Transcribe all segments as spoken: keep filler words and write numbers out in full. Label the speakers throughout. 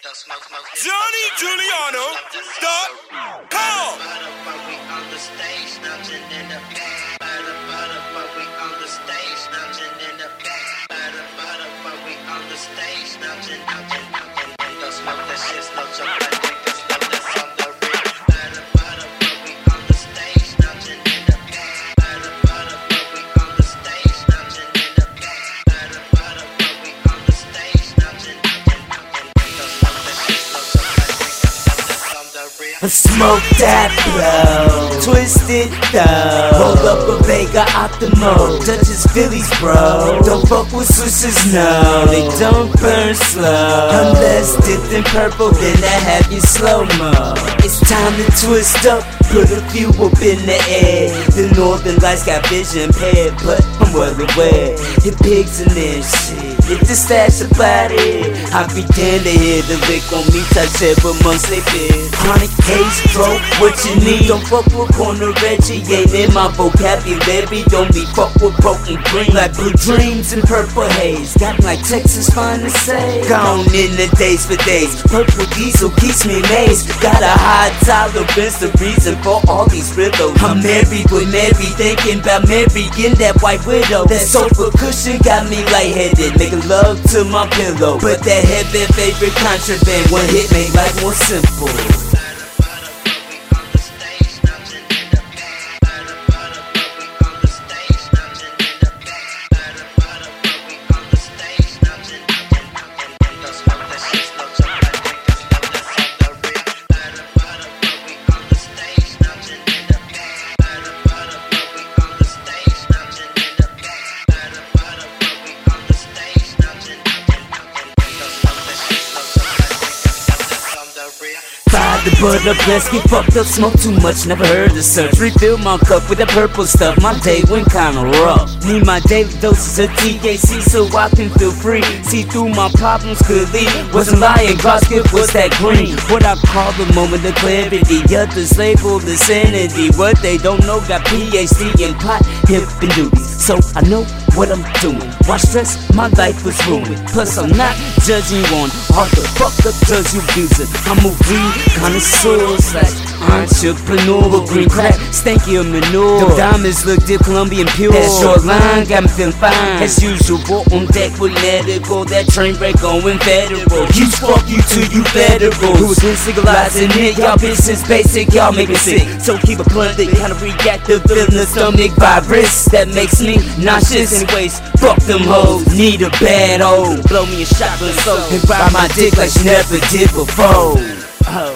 Speaker 1: Johnny Giuliano, dot com.
Speaker 2: Smoke that blow, twisted though. Roll up a Vega Optimo, Dutchess Phillies, bro. Don't fuck with Swishers, no, they don't burn slow. Unless dipped in purple, then I have you slow-mo. It's time to twist up, put a few up in the air. The Northern Lights got vision impaired, but I'm well aware. Hit pigs in this shit, hit the stash about it. I be damned to hear the lick on me touch several months they been. Chronic haze, bro, what you need? Don't fuck with corner Reggie, ain't in my vocabulary. Don't be fuck with broken green, like blue dreams and purple haze. Got like Texas fine to say. Gone in the days for days, purple diesel keeps me amazed. Got a high tolerance, the reason for all these riddles. I'm married with Mary, thinking about marrying that white widow. That sofa cushion got me lightheaded, making love to my pillow. But that heaven favorite contraband, one hit made life more simple. The butter bless, get fucked up, smoke too much, never heard the search. Refill my cup with that purple stuff, my day went kinda rough. Need my daily doses of T H C so I can feel free. See through my problems clearly, wasn't lying, God's gift was that green. What I call the moment of clarity, others label the sanity. What they don't know got P H D in pot, hip and duties. So I know what I'm doing, why stress, my life was ruined. Plus I'm not judging on all the fucked up drugs you using. I'm a weed connoisseur slash entrepreneur. Green crack, stanky manure. The diamonds look dip Colombian pure. That short line got me feeling fine. As usual, on deck with medical. That train wreck going federal. You fuck you till you federal. Who was legalizing it? Y'all business basic, y'all make me sick. So keep a blunt, they kinda reactive, feeling the stomach virus that makes me nauseous. Anyways, fuck them hoes, need a bad hoe. Blow me a shotgun so and ride my dick like she never did before. Oh.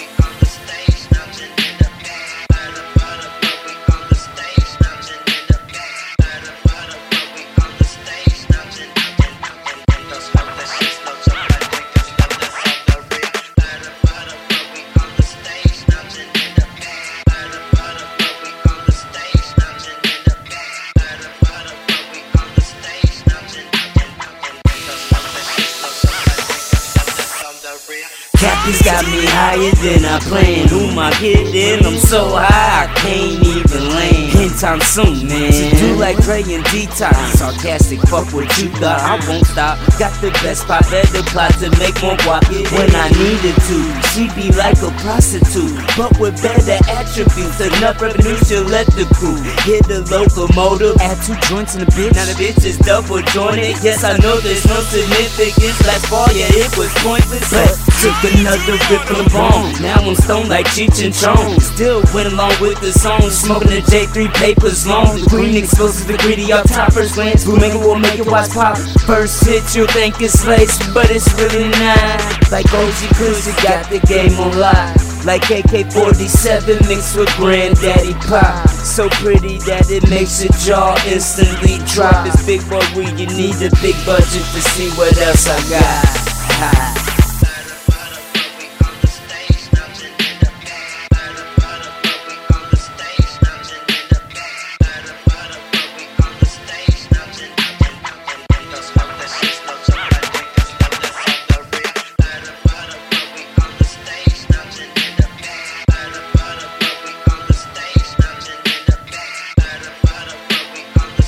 Speaker 2: Cappies got me higher than I planned. Who my kidding? I'm so high I can't even land. Anytime soon, man. Do like Dre and Detox. Sarcastic, fuck what you thought. I won't stop. Got the best pop at the plot to make more guap when I needed to. She be like a prostitute, but with better attributes. Enough revenue, she'll let the crew hit the locomotive. Add two joints in the bitch. Now the bitch is double jointed. Yes, I know there's no significance. Last fall, yeah, it was pointless. But took another rip from the bomb. Now I'm stoned like Cheech and Chong. Still went along with the song. Smoking the J three papers long. The green explosive, the greedy up top. First glance, blue make it will make it watch pop. First hit, you'll think it's lace, but it's really not. Like O G Kush, you got the game on live. Like A K forty-seven mixed with Granddaddy Pop. So pretty that it makes your jaw instantly drop. It's big boy weed, you need a big budget to see what else I got.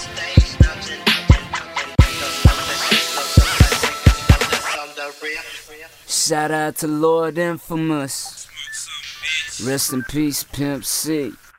Speaker 1: Real.
Speaker 2: Shout out to Lord Infamous. Rest in peace, Pimp C.